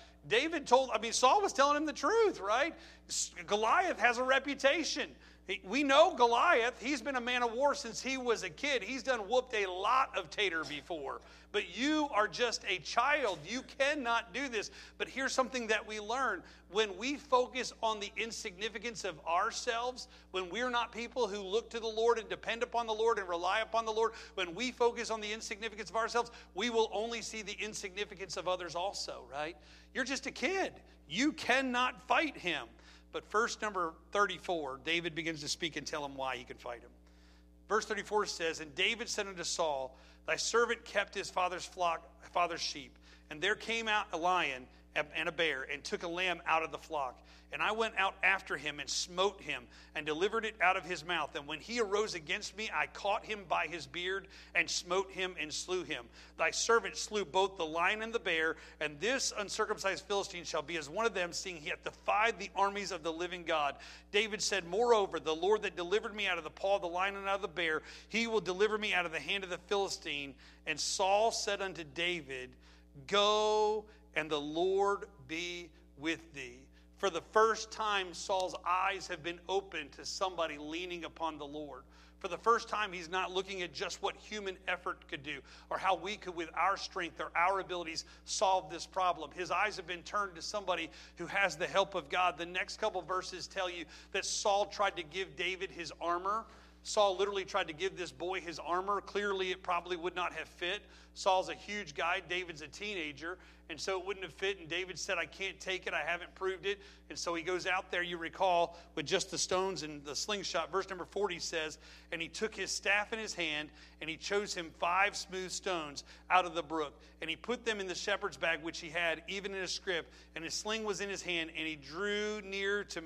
Saul was telling him the truth, right? Goliath has a reputation. We know Goliath. He's been a man of war since he was a kid. He's whooped a lot of tater before. But you are just a child. You cannot do this. But here's something that we learn. When we focus on the insignificance of ourselves, when we're not people who look to the Lord and depend upon the Lord and rely upon the Lord, when we focus on the insignificance of ourselves, we will only see the insignificance of others also, right? You're just a kid. You cannot fight him. But verse number 34, David begins to speak and tell him why he can fight him. Verse 34 says, and David said unto Saul, thy servant kept his father's sheep, and there came out a lion and a bear, and took a lamb out of the flock. And I went out after him and smote him and delivered it out of his mouth. And when he arose against me, I caught him by his beard and smote him and slew him. Thy servant slew both the lion and the bear, and this uncircumcised Philistine shall be as one of them, seeing he hath defied the armies of the living God. David said, moreover, the Lord that delivered me out of the paw of the lion and out of the bear, he will deliver me out of the hand of the Philistine. And Saul said unto David, go, and the Lord be with thee. For the first time, Saul's eyes have been opened to somebody leaning upon the Lord. For the first time, he's not looking at just what human effort could do or how we could, with our strength or our abilities, solve this problem. His eyes have been turned to somebody who has the help of God. The next couple verses tell you that Saul tried to give David his armor. Saul literally tried to give this boy his armor. Clearly, it probably would not have fit. Saul's a huge guy. David's a teenager. And so it wouldn't have fit. And David said, I can't take it. I haven't proved it. And so he goes out there, you recall, with just the stones and the slingshot. Verse number 40 says, and he took his staff in his hand, and he chose him 5 smooth stones out of the brook. And he put them in the shepherd's bag, which he had, even in a scrip. And his sling was in his hand, and he drew near to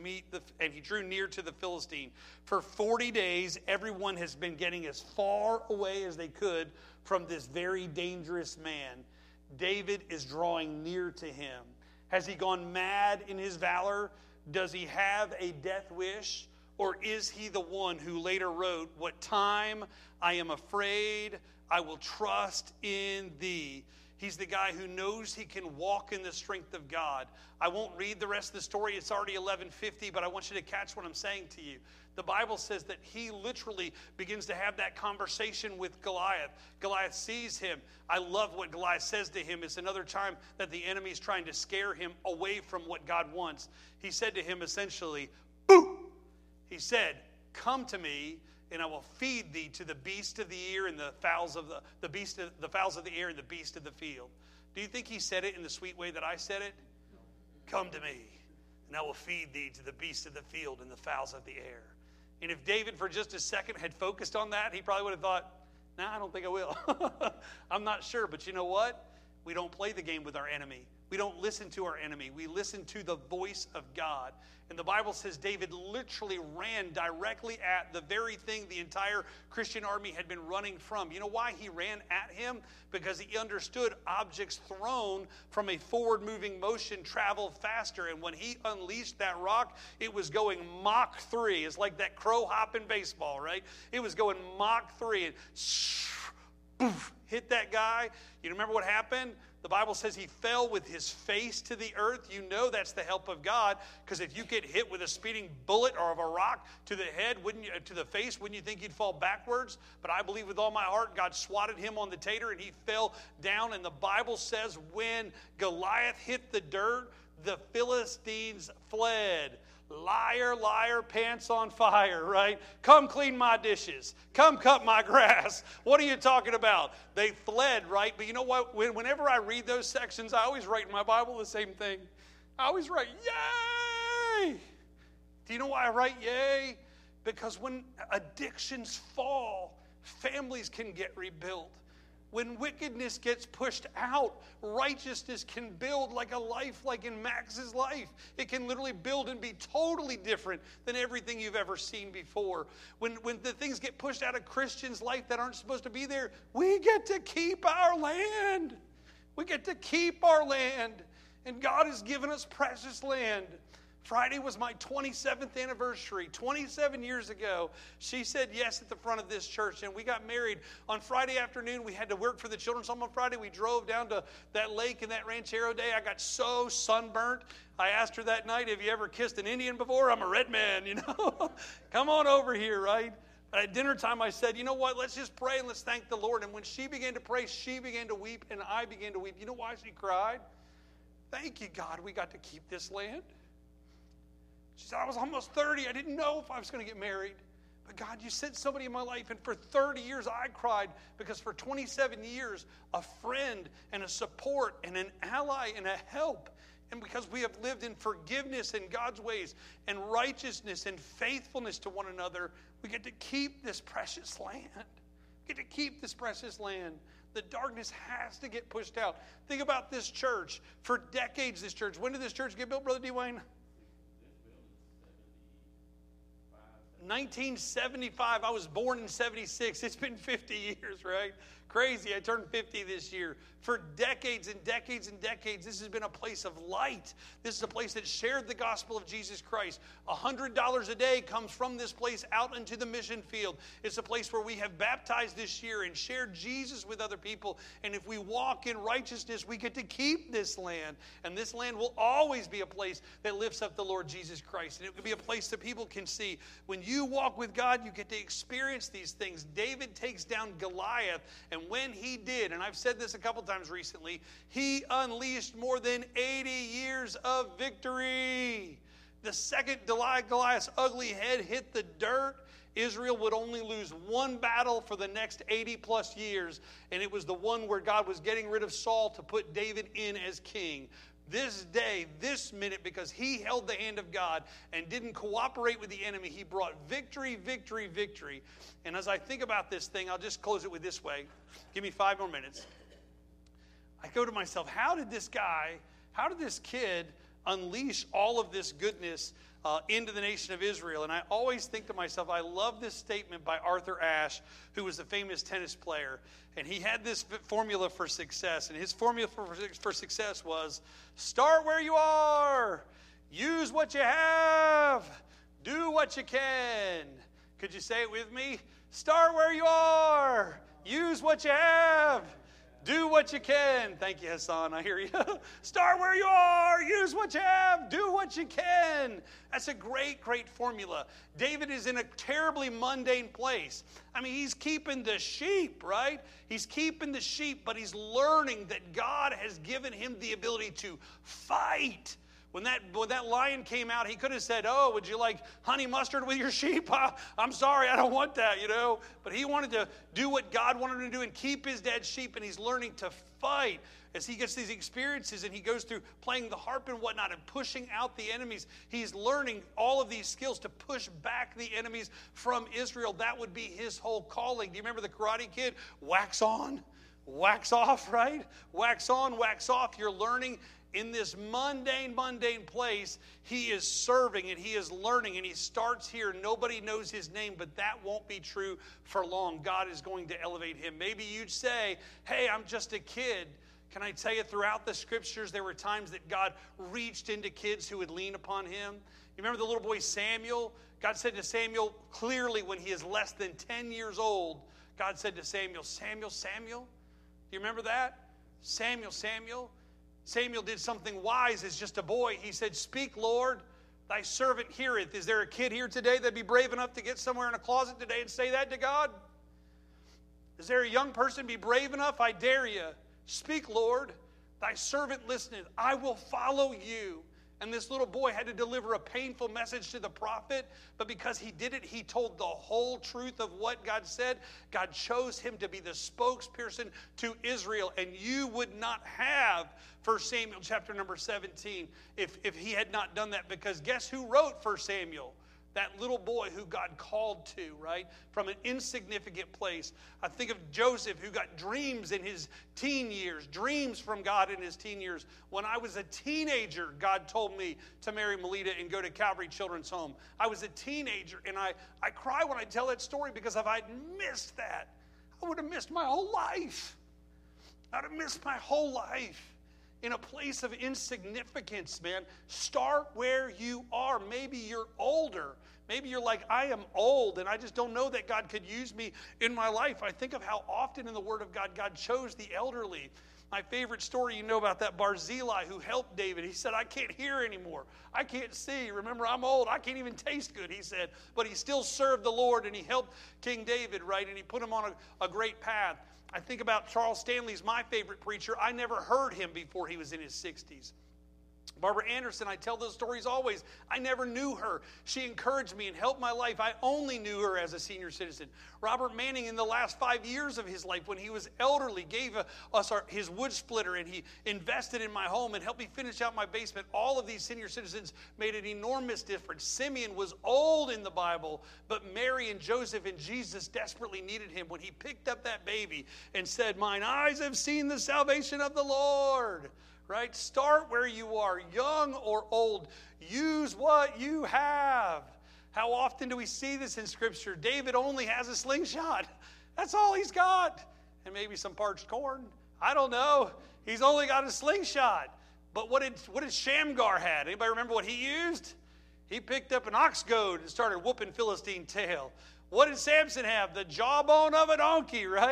the Philistine. For 40 days, everyone has been getting as far away as they could from this very dangerous man. David is drawing near to him. Has he gone mad in his valor? Does he have a death wish? Or is he the one who later wrote, what time I am afraid, I will trust in thee. He's the guy who knows he can walk in the strength of God. I won't read the rest of the story. It's already 11:50, but I want you to catch what I'm saying to you. The Bible says that he literally begins to have that conversation with Goliath. Goliath sees him. I love what Goliath says to him. It's another time that the enemy is trying to scare him away from what God wants. He said to him essentially, boo! He said, come to me, and I will feed thee to the beast of the air and the fowls of the fowls of the air and the beast of the field. Do you think he said it in the sweet way that I said it? Come to me, and I will feed thee to the beast of the field and the fowls of the air. And if David for just a second had focused on that, he probably would have thought, nah, I don't think I will. I'm not sure, but you know what? We don't play the game with our enemy. We don't listen to our enemy. We listen to the voice of God. And the Bible says David literally ran directly at the very thing the entire Christian army had been running from. You know why he ran at him? Because he understood objects thrown from a forward-moving motion travel faster. And when he unleashed that rock, it was going Mach 3. It's like that crow hop in baseball, right? It was going Mach 3 and poof, hit that guy. You remember what happened? The Bible says he fell with his face to the earth. You know that's the help of God, because if you get hit with a speeding bullet or of a rock to the head, to the face, wouldn't you think you'd fall backwards? But I believe with all my heart, God swatted him on the tater and he fell down. And the Bible says when Goliath hit the dirt, the Philistines fled. Liar, liar, pants on fire, right? Come clean my dishes. Come cut my grass. What are you talking about? They fled, right? But you know what? Whenever I read those sections, I always write in my Bible the same thing. I always write, yay! Do you know why I write yay? Because when addictions fall, families can get rebuilt. When wickedness gets pushed out, righteousness can build like a life like in Max's life. It can literally build and be totally different than everything you've ever seen before. When the things get pushed out of Christians' life that aren't supposed to be there, we get to keep our land. We get to keep our land. And God has given us precious land. Friday was my 27th anniversary. 27 years ago, she said yes at the front of this church, and we got married. On Friday afternoon, we had to work for the children's home on Friday. We drove down to that lake in that Ranchero Day. I got so sunburnt. I asked her that night, have you ever kissed an Indian before? I'm a red man, you know. Come on over here, right? But at dinner time, I said, you know what? Let's just pray and let's thank the Lord. And when she began to pray, she began to weep, and I began to weep. You know why she cried? Thank you, God, we got to keep this land. She said, I was almost 30. I didn't know if I was going to get married. But God, you sent somebody in my life. And for 30 years, I cried because for 27 years, a friend and a support and an ally and a help. And because we have lived in forgiveness in God's ways and righteousness and faithfulness to one another, we get to keep this precious land. We get to keep this precious land. The darkness has to get pushed out. Think about this church. For decades, this church. When did this church get built, Brother Dwayne? 1975. I was born in 76. It's been 50 years, right? Crazy. I turned 50 this year. For decades and decades and decades, this has been a place of light. This is a place that shared the gospel of Jesus Christ. $100 a day comes from this place out into the mission field. It's a place where we have baptized this year and shared Jesus with other people. And if we walk in righteousness, we get to keep this land. And this land will always be a place that lifts up the Lord Jesus Christ. And it will be a place that people can see. When you walk with God, you get to experience these things. David takes down Goliath, and when he did, and I've said this a couple times recently, he unleashed more than 80 years of victory. The second Goliath's ugly head hit the dirt, Israel would only lose one battle for the next 80 plus years, and it was the one where God was getting rid of Saul to put David in as king. This day, this minute, because he held the hand of God and didn't cooperate with the enemy, he brought victory, victory, victory. And as I think about this thing, I'll just close it with this way. Give me 5 more minutes. I go to myself, how did this kid unleash all of this goodness into the nation of Israel? And I always think to myself, I love this statement by Arthur Ashe, who was a famous tennis player. And he had this formula for success. And his formula for success was, start where you are, use what you have, do what you can. Could you say it with me? Start where you are, use what you have, do what you can. Thank you, Hassan. I hear you. Start where you are. Use what you have. Do what you can. That's a great, great formula. David is in a terribly mundane place. I mean, he's keeping the sheep, right? He's keeping the sheep, but he's learning that God has given him the ability to fight. When that lion came out, he could have said, oh, would you like honey mustard with your sheep? I'm sorry, I don't want that, you know. But he wanted to do what God wanted him to do and keep his dead sheep, and he's learning to fight. As he gets these experiences and he goes through playing the harp and whatnot and pushing out the enemies, he's learning all of these skills to push back the enemies from Israel. That would be his whole calling. Do you remember the Karate Kid? Wax on, wax off, right? Wax on, wax off. You're learning. In this mundane place, he is serving and he is learning, and he starts here. Nobody knows his name, but that won't be true for long. God is going to elevate him. Maybe you'd say, hey, I'm just a kid. Can I tell you, throughout the scriptures, there were times that God reached into kids who would lean upon him. You remember the little boy Samuel? God said to Samuel clearly when he is less than 10 years old, God said to Samuel, Samuel, Samuel. Do you remember that? Samuel, Samuel. Samuel did something wise as just a boy. He said, speak, Lord, thy servant heareth. Is there a kid here today that'd be brave enough to get somewhere in a closet today and say that to God? Is there a young person be brave enough? I dare you. Speak, Lord, thy servant listeneth. I will follow you. And this little boy had to deliver a painful message to the prophet, but because he did it, he told the whole truth of what God said. God chose him to be the spokesperson to Israel, and you would not have 1 Samuel chapter number 17 if he had not done that, because guess who wrote 1 Samuel? That little boy who God called to, right? From an insignificant place. I think of Joseph, who got dreams in his teen years, dreams from God in his teen years. When I was a teenager, God told me to marry Melita and go to Calvary Children's Home. I was a teenager, and I cry when I tell that story, because if I'd missed that, I would have missed my whole life. I'd have missed my whole life. In a place of insignificance, man. Start where you are. Maybe you're older. Maybe you're like, I am old and I just don't know that God could use me in my life. I think of how often in the Word of God, God chose the elderly. My favorite story, you know about that Barzillai who helped David. He said, I can't hear anymore. I can't see. Remember, I'm old. I can't even taste good, he said. But he still served the Lord, and he helped King David, right? And he put him on a great path. I think about Charles Stanley's my favorite preacher. I never heard him before he was in his 60s. Barbara Anderson, I tell those stories always. I never knew her. She encouraged me and helped my life. I only knew her as a senior citizen. Robert Manning, in the last 5 years of his life, when he was elderly, gave us his wood splitter, and he invested in my home and helped me finish out my basement. All of these senior citizens made an enormous difference. Simeon was old in the Bible, but Mary and Joseph and Jesus desperately needed him when he picked up that baby and said, mine eyes have seen the salvation of the Lord. Right? Start where you are, young or old. Use what you have. How often do we see this in Scripture? David only has a slingshot. That's all he's got. And maybe some parched corn. I don't know. He's only got a slingshot. But what did Shamgar had? Anybody remember what he used? He picked up an ox goad and started whooping Philistine tail. What did Samson have? The jawbone of a donkey, right?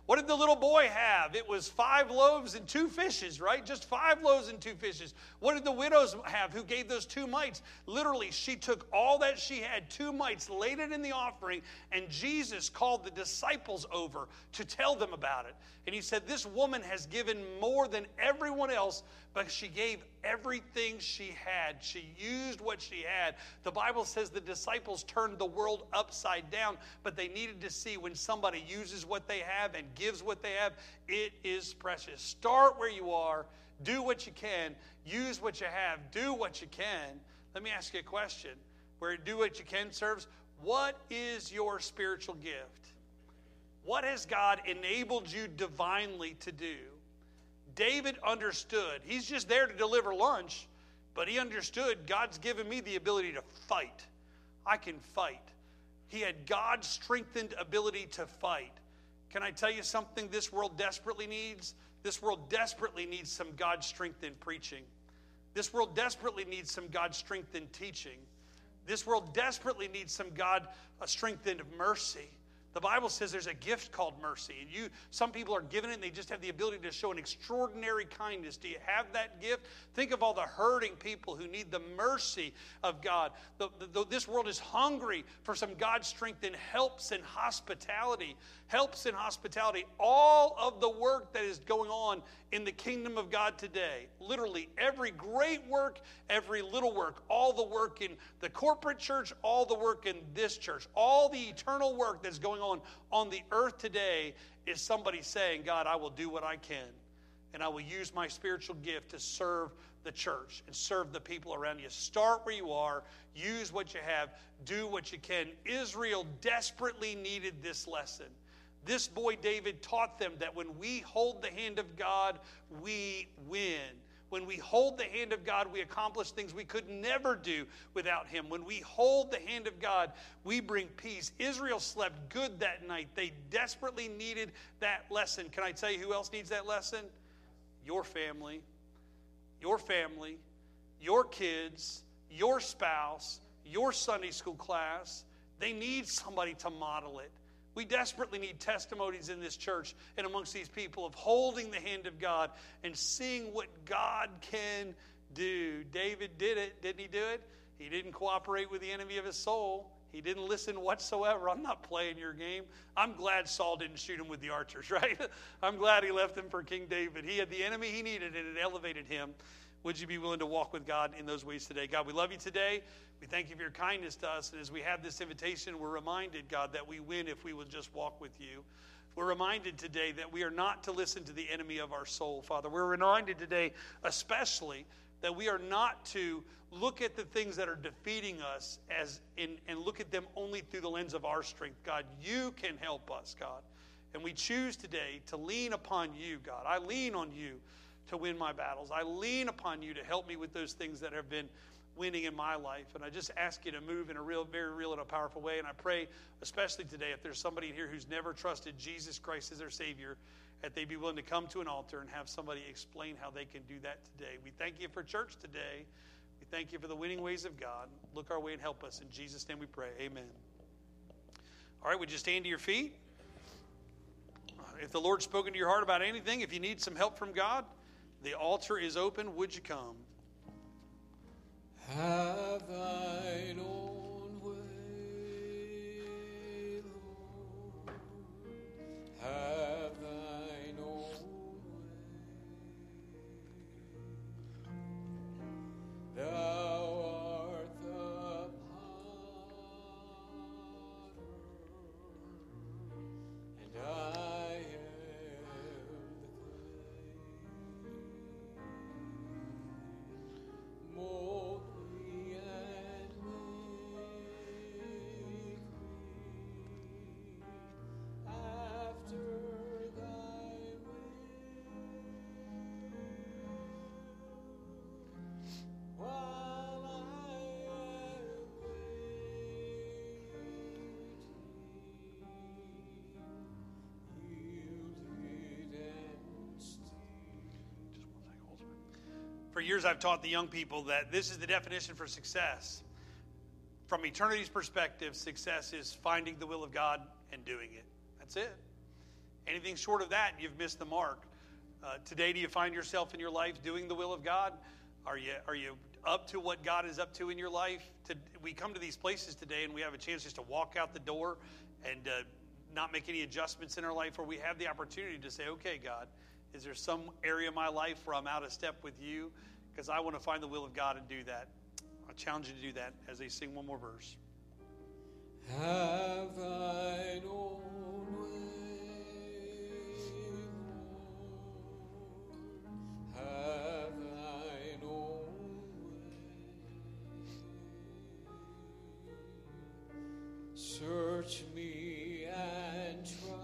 What did the little boy have? It was 5 loaves and 2 fishes, right? Just 5 loaves and 2 fishes. What did the widows have who gave those 2 mites? Literally, she took all that she had, 2 mites, laid it in the offering, and Jesus called the disciples over to tell them about it. And he said, this woman has given more than everyone else, but she gave everything she had. She used what she had. The Bible says the disciples turned the world upside down, but they needed to see when somebody uses what they have and gives what they have, it is precious. Start where you are. Do what you can. Use what you have. Do what you can. Let me ask you a question. Where do what you can serves, what is your spiritual gift? What has God enabled you divinely to do? David understood. He's just there to deliver lunch, but he understood God's given me the ability to fight. I can fight. He had God-strengthened ability to fight. Can I tell you something this world desperately needs? This world desperately needs some God-strengthened preaching. This world desperately needs some God-strengthened teaching. This world desperately needs some God-strengthened mercy. The Bible says there's a gift called mercy. And some people are given it and they just have the ability to show an extraordinary kindness. Do you have that gift? Think of all the hurting people who need the mercy of God. This world is hungry for some God-strengthened helps and hospitality. Helps and hospitality. All of the work that is going on in the kingdom of God today. Literally every great work, every little work. All the work in the corporate church, all the work in this church. All the eternal work that's going on the earth today is somebody saying, God, I will do what I can. And I will use my spiritual gift to serve the church and serve the people around you. Start where you are. Use what you have. Do what you can. Israel desperately needed this lesson. This boy David taught them that when we hold the hand of God, we win. When we hold the hand of God, we accomplish things we could never do without him. When we hold the hand of God, we bring peace. Israel slept good that night. They desperately needed that lesson. Can I tell you who else needs that lesson? Your family, your kids, your spouse, your Sunday school class. They need somebody to model it. We desperately need testimonies in this church and amongst these people of holding the hand of God and seeing what God can do. David did it. Didn't he do it? He didn't cooperate with the enemy of his soul. He didn't listen whatsoever. I'm not playing your game. I'm glad Saul didn't shoot him with the archers, right? I'm glad he left him for King David. He had the enemy he needed, and it elevated him. Would you be willing to walk with God in those ways today? God, we love you today. We thank you for your kindness to us. And as we have this invitation, we're reminded, God, that we win if we will just walk with you. We're reminded today that we are not to listen to the enemy of our soul, Father. We're reminded today, especially, that we are not to look at the things that are defeating us and look at them only through the lens of our strength. God, you can help us, God. And we choose today to lean upon you, God. I lean on you to win my battles. I lean upon you to help me with those things that have been winning in my life. And I just ask you to move in a very real and a powerful way. And I pray, especially today, if there's somebody here who's never trusted Jesus Christ as their Savior, that they be willing to come to an altar and have somebody explain how they can do that today. We thank you for church today. We thank you for the winning ways of God. Look our way and help us. In Jesus' name we pray. Amen. All right, would you stand to your feet? If the Lord's spoken to your heart about anything, if you need some help from God, the altar is open. Would you come? Have thine own way, Lord. Have thine own way. Thou art the potter, and I am the clay. Mold me and make me after thy will, while I am waiting, yielded and still. For years, I've taught the young people that this is the definition for success. From eternity's perspective, success is finding the will of God and doing it. That's it. Anything short of that, you've missed the mark. Today, do you find yourself in your life doing the will of God? Are you up to what God is up to in your life? We come to these places today and we have a chance just to walk out the door and not make any adjustments in our life, or we have the opportunity to say, okay, God, is there some area of my life where I'm out of step with you? Because I want to find the will of God and do that. I challenge you to do that as they sing one more verse. Have thine own way, Lord. Have thine own way. Search me and try.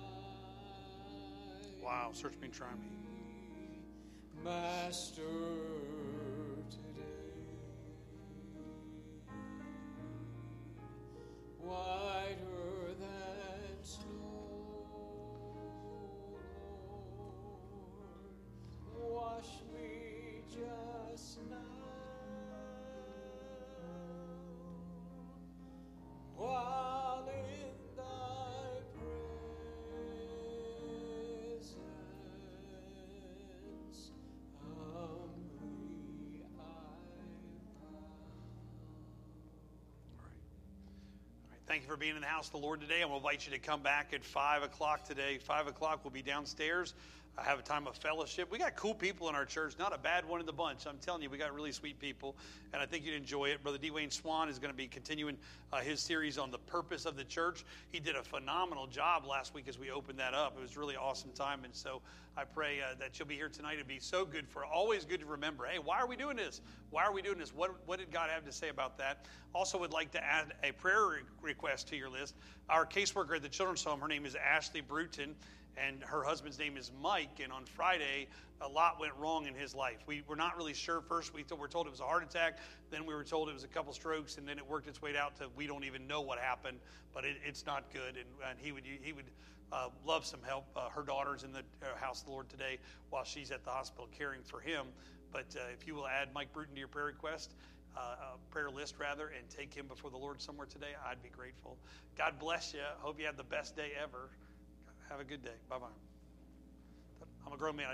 Wow, search me and try me. Master, today, whiter than snow, Lord, wash me just now, while in thy presence humbly I bow. All right, thank you for being in the house of the Lord today. I'm going to invite you to come back at 5 o'clock today. 5 o'clock, we'll be downstairs. I have a time of fellowship. We got cool people in our church, not a bad one in the bunch. I'm telling you, we got really sweet people, and I think you'd enjoy it. Brother Dwayne Swan is going to be continuing his series on the purpose of the church. He did a phenomenal job last week as we opened that up. It was a really awesome time, and so I pray that you'll be here tonight. It'd be so good always good to remember, hey, why are we doing this? Why are we doing this? What did God have to say about that? Also would like to add a prayer request to your list. Our caseworker at the Children's Home, her name is Ashley Bruton, and her husband's name is Mike, and on Friday, a lot went wrong in his life. We were not really sure. First, we were told it was a heart attack. Then we were told it was a couple strokes, and then it worked its way out to we don't even know what happened, but it's not good, and he would love some help. Her daughter's in the house of the Lord today while she's at the hospital caring for him, but if you will add Mike Bruton to your prayer request, prayer list rather, and take him before the Lord somewhere today, I'd be grateful. God bless you. Hope you have the best day ever. Have a good day. Bye-bye. I'm a grown man.